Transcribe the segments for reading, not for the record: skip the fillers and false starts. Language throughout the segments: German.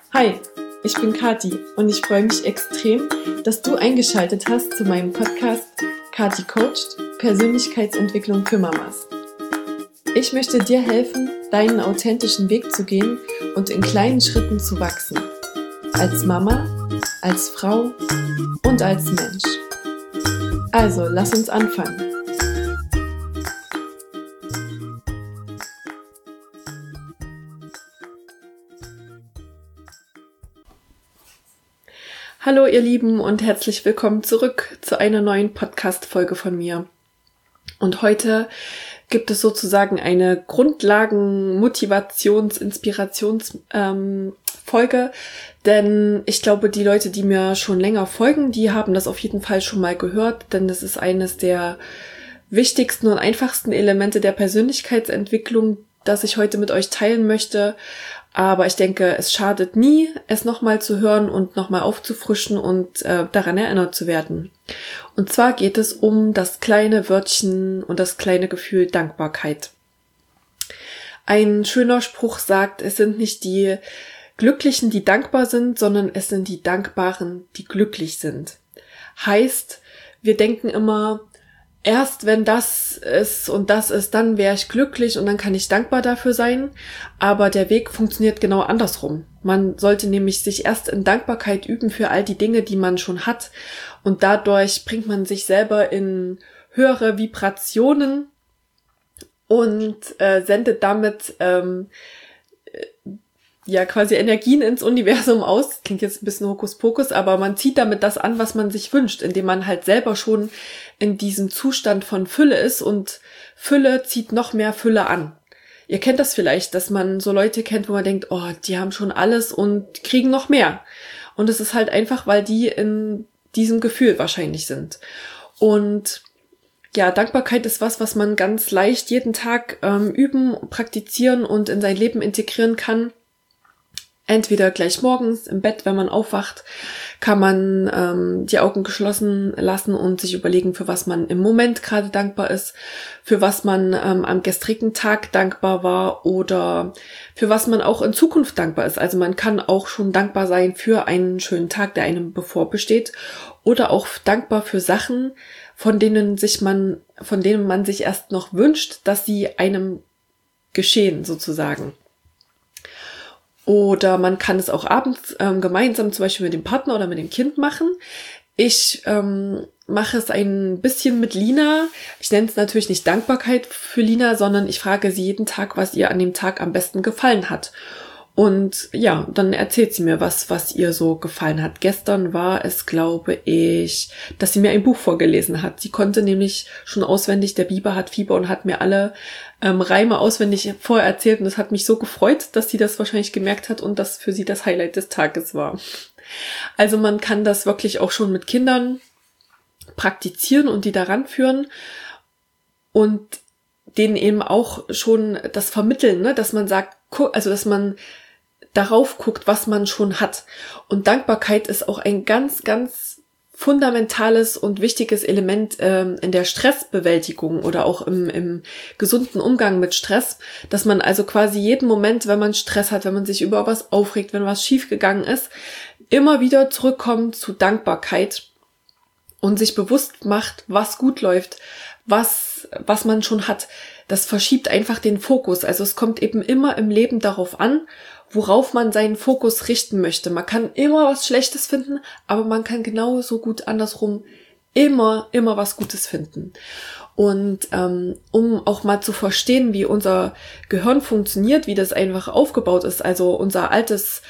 Hi, ich bin Kathi und ich freue mich extrem, dass du eingeschaltet hast zu meinem Podcast Kathi Coacht – Persönlichkeitsentwicklung für Mamas. Ich möchte dir helfen, deinen authentischen Weg zu gehen und in kleinen Schritten zu wachsen. Als Mama, als Frau und als Mensch. Also, lass uns anfangen. Hallo ihr Lieben und herzlich willkommen zurück zu einer neuen Podcast-Folge von mir. Und heute gibt es sozusagen eine Grundlagen-Motivations-Inspirations-Folge, denn ich glaube, die Leute, die mir schon länger folgen, die haben das auf jeden Fall schon mal gehört, denn das ist eines der wichtigsten und einfachsten Elemente der Persönlichkeitsentwicklung, das ich heute mit euch teilen möchte. Aber ich denke, es schadet nie, es nochmal zu hören und nochmal aufzufrischen und daran erinnert zu werden. Und zwar geht es um das kleine Wörtchen und das kleine Gefühl Dankbarkeit. Ein schöner Spruch sagt, es sind nicht die Glücklichen, die dankbar sind, sondern es sind die Dankbaren, die glücklich sind. Heißt, wir denken immer, erst wenn das ist und das ist, dann wäre ich glücklich und dann kann ich dankbar dafür sein. Aber der Weg funktioniert genau andersrum. Man sollte nämlich sich erst in Dankbarkeit üben für all die Dinge, die man schon hat. Und dadurch bringt man sich selber in höhere Vibrationen und sendet damit quasi Energien ins Universum aus. Klingt jetzt ein bisschen Hokuspokus, aber man zieht damit das an, was man sich wünscht, indem man halt selber schon in diesem Zustand von Fülle ist und Fülle zieht noch mehr Fülle an. Ihr kennt das vielleicht, dass man so Leute kennt, wo man denkt, oh, die haben schon alles und kriegen noch mehr. Und es ist halt einfach, weil die in diesem Gefühl wahrscheinlich sind. Und ja, Dankbarkeit ist was man ganz leicht jeden Tag üben, praktizieren und in sein Leben integrieren kann. Entweder gleich morgens im Bett, wenn man aufwacht, kann man die Augen geschlossen lassen und sich überlegen, für was man im Moment gerade dankbar ist, für was man am gestrigen Tag dankbar war oder für was man auch in Zukunft dankbar ist. Also man kann auch schon dankbar sein für einen schönen Tag, der einem bevorsteht, oder auch dankbar für Sachen, von denen man sich erst noch wünscht, dass sie einem geschehen sozusagen. Oder man kann es auch abends gemeinsam zum Beispiel mit dem Partner oder mit dem Kind machen. Ich mache es ein bisschen mit Lina. Ich nenne es natürlich nicht Dankbarkeit für Lina, sondern ich frage sie jeden Tag, was ihr an dem Tag am besten gefallen hat. Und ja, dann erzählt sie mir, was ihr so gefallen hat. Gestern war es, glaube ich, dass sie mir ein Buch vorgelesen hat. Sie konnte nämlich schon auswendig, der Biber hat Fieber, und hat mir alle Reime auswendig vorher erzählt. Und das hat mich so gefreut, dass sie das wahrscheinlich gemerkt hat und das für sie das Highlight des Tages war. Also man kann das wirklich auch schon mit Kindern praktizieren und die daran führen und denen eben auch schon das vermitteln, ne? Dass man sagt, also dass man darauf guckt, was man schon hat. Und Dankbarkeit ist auch ein ganz, ganz fundamentales und wichtiges Element in der Stressbewältigung oder auch im gesunden Umgang mit Stress, dass man also quasi jeden Moment, wenn man Stress hat, wenn man sich über was aufregt, wenn was schiefgegangen ist, immer wieder zurückkommt zu Dankbarkeit und sich bewusst macht, was gut läuft, was man schon hat. Das verschiebt einfach den Fokus. Also es kommt eben immer im Leben darauf an, worauf man seinen Fokus richten möchte. Man kann immer was Schlechtes finden, aber man kann genauso gut andersrum immer was Gutes finden. Und um auch mal zu verstehen, wie unser Gehirn funktioniert, wie das einfach aufgebaut ist, also unser altes,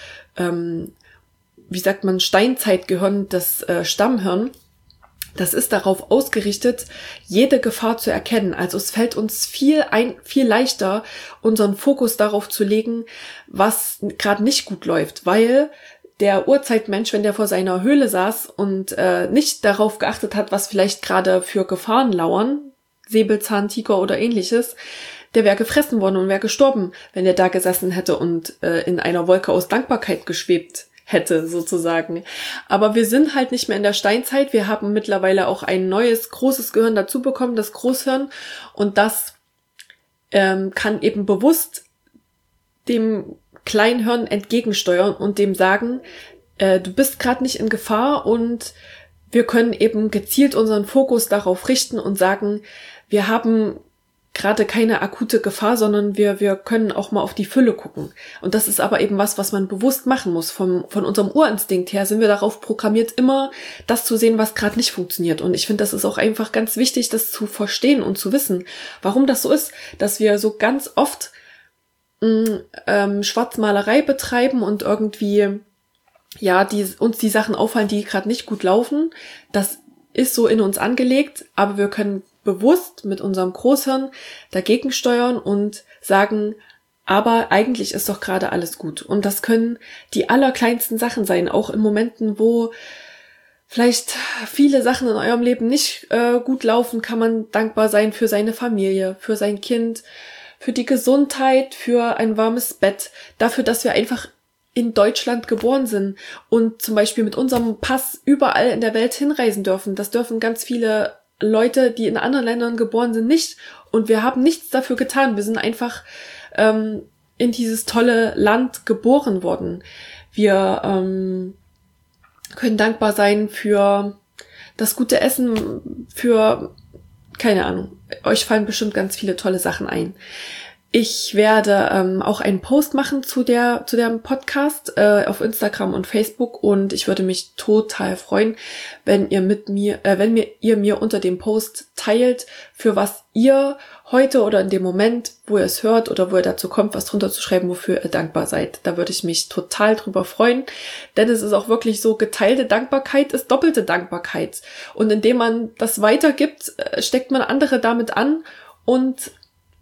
Steinzeitgehirn, das Stammhirn, das ist darauf ausgerichtet, jede Gefahr zu erkennen. Also es fällt uns viel leichter, unseren Fokus darauf zu legen, was gerade nicht gut läuft, weil der Urzeitmensch, wenn der vor seiner Höhle saß und nicht darauf geachtet hat, was vielleicht gerade für Gefahren lauern, Säbelzahntiger oder ähnliches, der wäre gefressen worden und wäre gestorben, wenn er da gesessen hätte und in einer Wolke aus Dankbarkeit geschwebt hätte, sozusagen. Aber wir sind halt nicht mehr in der Steinzeit. Wir haben mittlerweile auch ein neues, großes Gehirn dazu bekommen, das Großhirn. Und das kann eben bewusst dem Kleinhirn entgegensteuern und dem sagen, du bist gerade nicht in Gefahr, und wir können eben gezielt unseren Fokus darauf richten und sagen, wir haben gerade keine akute Gefahr, sondern wir können auch mal auf die Fülle gucken. Und das ist aber eben was man bewusst machen muss. Von unserem Urinstinkt her sind wir darauf programmiert, immer das zu sehen, was gerade nicht funktioniert. Und ich finde, das ist auch einfach ganz wichtig, das zu verstehen und zu wissen, warum das so ist, dass wir so ganz oft Schwarzmalerei betreiben und irgendwie uns die Sachen auffallen, die gerade nicht gut laufen. Das ist so in uns angelegt, aber wir können bewusst mit unserem Großhirn dagegen steuern und sagen, aber eigentlich ist doch gerade alles gut. Und das können die allerkleinsten Sachen sein, auch in Momenten, wo vielleicht viele Sachen in eurem Leben nicht gut laufen, kann man dankbar sein für seine Familie, für sein Kind, für die Gesundheit, für ein warmes Bett, dafür, dass wir einfach in Deutschland geboren sind und zum Beispiel mit unserem Pass überall in der Welt hinreisen dürfen. Das dürfen ganz viele Leute, die in anderen Ländern geboren sind, nicht. Und wir haben nichts dafür getan. Wir sind einfach in dieses tolle Land geboren worden. Wir können dankbar sein für das gute Essen, für, keine Ahnung, euch fallen bestimmt ganz viele tolle Sachen ein. Ich werde auch einen Post machen zu dem Podcast auf Instagram und Facebook, und ich würde mich total freuen, wenn ihr mir unter dem Post teilt, für was ihr heute oder in dem Moment, wo ihr es hört oder wo ihr dazu kommt, was drunter zu schreiben, wofür ihr dankbar seid. Da würde ich mich total drüber freuen, denn es ist auch wirklich so, geteilte Dankbarkeit ist doppelte Dankbarkeit. Und indem man das weitergibt, steckt man andere damit an und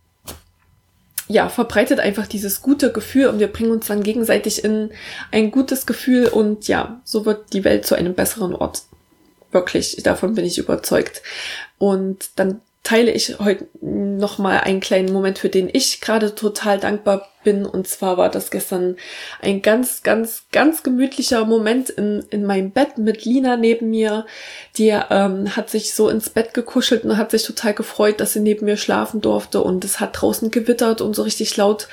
verbreitet einfach dieses gute Gefühl, und wir bringen uns dann gegenseitig in ein gutes Gefühl, und so wird die Welt zu einem besseren Ort. Wirklich, davon bin ich überzeugt. Und dann teile ich heute nochmal einen kleinen Moment, für den ich gerade total dankbar bin. Und zwar war das gestern ein ganz, ganz, ganz gemütlicher Moment in meinem Bett mit Lina neben mir. Die hat sich so ins Bett gekuschelt und hat sich total gefreut, dass sie neben mir schlafen durfte. Und es hat draußen gewittert und so richtig laut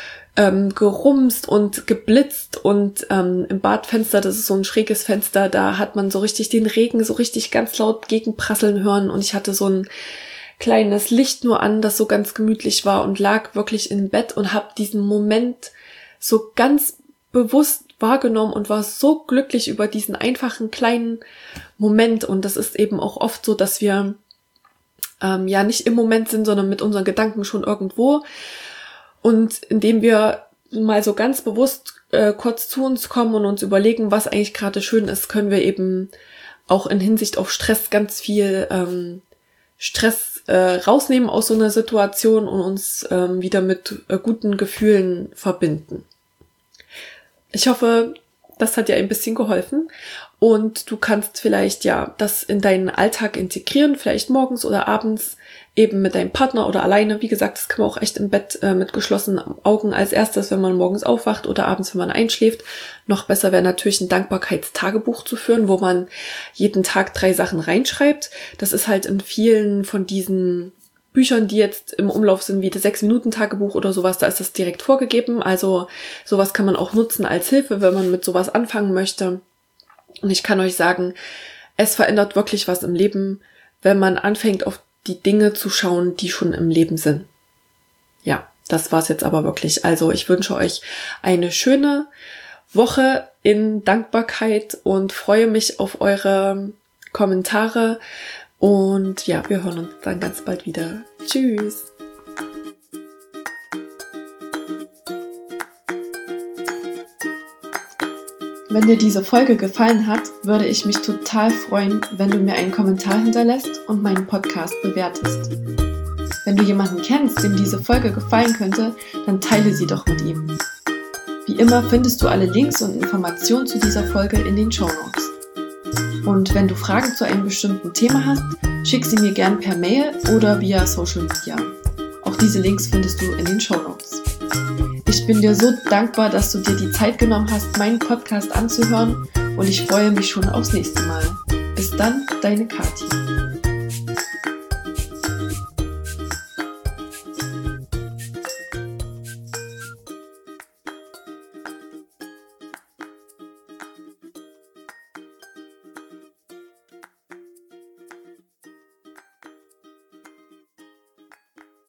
gerumst und geblitzt, und im Badfenster, das ist so ein schräges Fenster, da hat man so richtig den Regen so richtig ganz laut gegenprasseln hören, und ich hatte so ein kleines Licht nur an, das so ganz gemütlich war, und lag wirklich im Bett und habe diesen Moment so ganz bewusst wahrgenommen und war so glücklich über diesen einfachen kleinen Moment. Und das ist eben auch oft so, dass wir nicht im Moment sind, sondern mit unseren Gedanken schon irgendwo. Und indem wir mal so ganz bewusst kurz zu uns kommen und uns überlegen, was eigentlich gerade schön ist, können wir eben auch in Hinsicht auf Stress ganz viel Stress rausnehmen aus so einer Situation und uns wieder mit guten Gefühlen verbinden. Ich hoffe, das hat dir ein bisschen geholfen, und du kannst vielleicht das in deinen Alltag integrieren, vielleicht morgens oder abends, eben mit deinem Partner oder alleine. Wie gesagt, das kann man auch echt im Bett mit geschlossenen Augen als erstes, wenn man morgens aufwacht, oder abends, wenn man einschläft. Noch besser wäre natürlich ein Dankbarkeitstagebuch zu führen, wo man jeden Tag 3 Sachen reinschreibt. Das ist halt in vielen von diesen Büchern, die jetzt im Umlauf sind, wie das 6-Minuten-Tagebuch oder sowas, da ist das direkt vorgegeben. Also sowas kann man auch nutzen als Hilfe, wenn man mit sowas anfangen möchte. Und ich kann euch sagen, es verändert wirklich was im Leben, wenn man anfängt, auf die Dinge zu schauen, die schon im Leben sind. Ja, das war's jetzt aber wirklich. Also ich wünsche euch eine schöne Woche in Dankbarkeit und freue mich auf eure Kommentare. Und wir hören uns dann ganz bald wieder. Tschüss! Wenn dir diese Folge gefallen hat, würde ich mich total freuen, wenn du mir einen Kommentar hinterlässt und meinen Podcast bewertest. Wenn du jemanden kennst, dem diese Folge gefallen könnte, dann teile sie doch mit ihm. Wie immer findest du alle Links und Informationen zu dieser Folge in den Shownotes. Und wenn du Fragen zu einem bestimmten Thema hast, schick sie mir gern per Mail oder via Social Media. Auch diese Links findest du in den Shownotes. Ich bin dir so dankbar, dass du dir die Zeit genommen hast, meinen Podcast anzuhören, und ich freue mich schon aufs nächste Mal. Bis dann, deine Kathi.